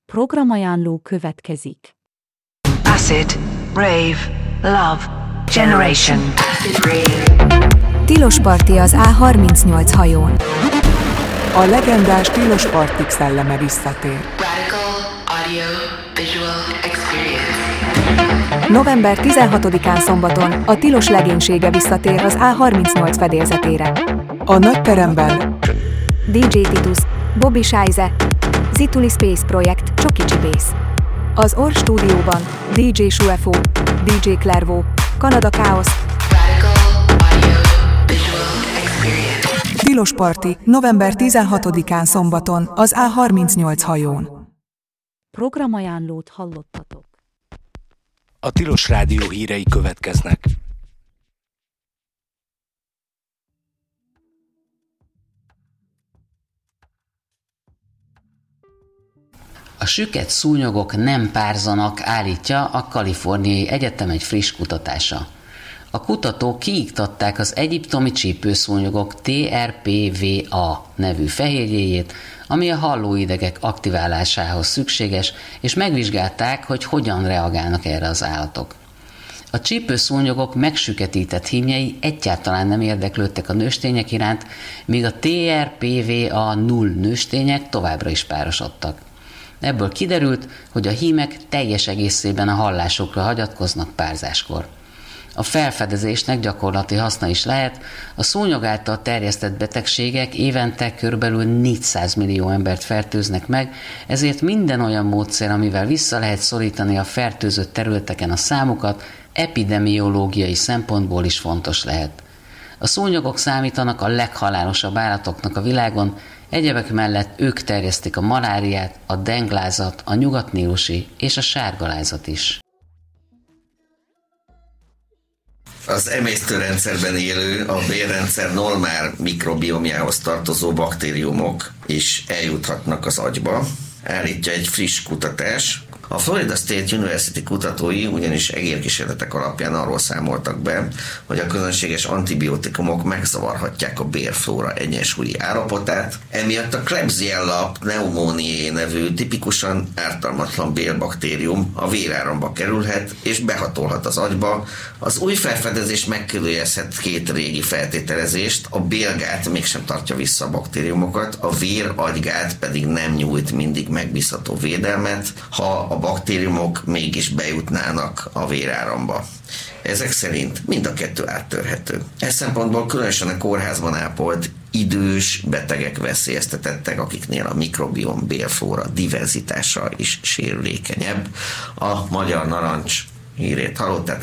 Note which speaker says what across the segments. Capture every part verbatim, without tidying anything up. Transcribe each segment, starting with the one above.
Speaker 1: Programajánló következik.
Speaker 2: Acid, Rave, Love, Generation.
Speaker 3: Tilos parti az á harmincnyolc hajón.
Speaker 4: A legendás tilos partik szelleme visszatér.
Speaker 3: november tizenhatodikán szombaton a tilos legénysége visszatér az á harmincnyolc fedélzetére.
Speaker 4: A nagyteremben
Speaker 3: dé dzsé Titus, Bobby Scheize, Zituli Space Projekt, Csokicsi Bass. Az Orr stúdióban dé dzsé Shuefo, dé dzsé Clairvaux, Kanada Chaos.
Speaker 4: Tilos parti, november tizenhatodikán szombaton az á harmincnyolc hajón.
Speaker 1: Programajánlót hallottatok.
Speaker 5: A Tilos Rádió hírei következnek.
Speaker 6: A süket szúnyogok nem párzanak, állítja a Kaliforniai Egyetem egy friss kutatása. A kutatók kiiktatták az egyiptomi csípőszúnyogok té er pé vé á nevű fehérjéjét, ami a hallóidegek aktiválásához szükséges, és megvizsgálták, hogy hogyan reagálnak erre az állatok. A csípőszúnyogok megsüketített hímjei egyáltalán nem érdeklődtek a nőstények iránt, míg a té er pé vé á null nőstények továbbra is párosodtak. Ebből kiderült, hogy a hímek teljes egészében a hallásukra hagyatkoznak párzáskor. A felfedezésnek gyakorlati haszna is lehet, a szúnyog által terjesztett betegségek évente körülbelül négyszáz millió embert fertőznek meg, ezért minden olyan módszer, amivel vissza lehet szorítani a fertőzött területeken a számukat, epidemiológiai szempontból is fontos lehet. A szúnyogok számítanak a leghalálosabb állatoknak a világon, egyebek mellett ők terjesztik a maláriát, a denglázat, a nyugatnílusi és a sárgalázat is.
Speaker 7: Az emésztőrendszerben élő, a bélrendszer normál mikrobiomjához tartozó baktériumok is eljuthatnak az agyba, állítja egy friss kutatás. A Florida State University kutatói ugyanis egérkísérletek alapján arról számoltak be, hogy a közönséges antibiotikumok megzavarhatják a bélflóra egyensúlyi állapotát. Emiatt a Klebsiella pneumoniae nevű tipikusan ártalmatlan bélbaktérium a véráramba kerülhet és behatolhat az agyba. Az új felfedezés megkérdőjelezhet két régi feltételezést, a bélgát mégsem tartja vissza a baktériumokat, a vér-agygát pedig nem nyújt mindig megbízható védelmet, ha a baktériumok mégis bejutnának a véráramba. Ezek szerint mind a kettő áttörhető. Ez szempontból különösen a kórházban ápolt idős betegek veszélyeztetettek, akiknél a mikrobiom bélflóra diverzitása is sérülékenyebb. A Magyar Narancs hírét hallottátok.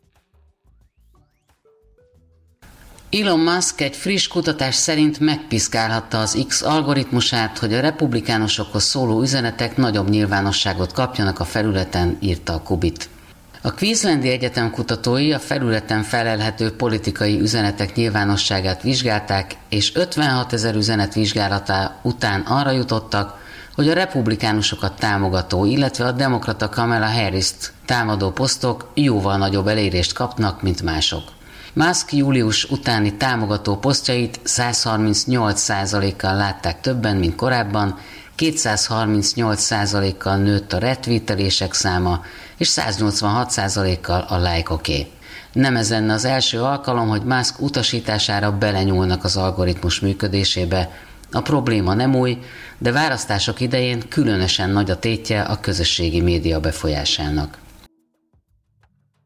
Speaker 6: Elon Musk egy friss kutatás szerint megpiszkálhatta az X algoritmusát, hogy a republikánusokhoz szóló üzenetek nagyobb nyilvánosságot kapjanak a felületen, írta a Kubit. A Queenslandi Egyetem kutatói a felületen felelhető politikai üzenetek nyilvánosságát vizsgálták, és ötvenhat ezer üzenet vizsgálata után arra jutottak, hogy a republikánusokat támogató, illetve a demokrata Kamala Harrist támadó posztok jóval nagyobb elérést kapnak, mint mások. Musk július utáni támogató posztjait száz harmincnyolc százalékkal látták többen, mint korábban, kétszázharmincnyolc százalékkal nőtt a retweetelések száma, és száznyolcvanhat százalékkal a lájkoké. Nem ez lenne az első alkalom, hogy Musk utasítására belenyúlnak az algoritmus működésébe. A probléma nem új, de választások idején különösen nagy a tétje a közösségi média befolyásának.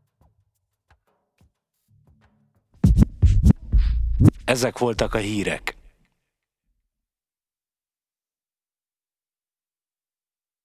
Speaker 5: Ezek voltak a hírek.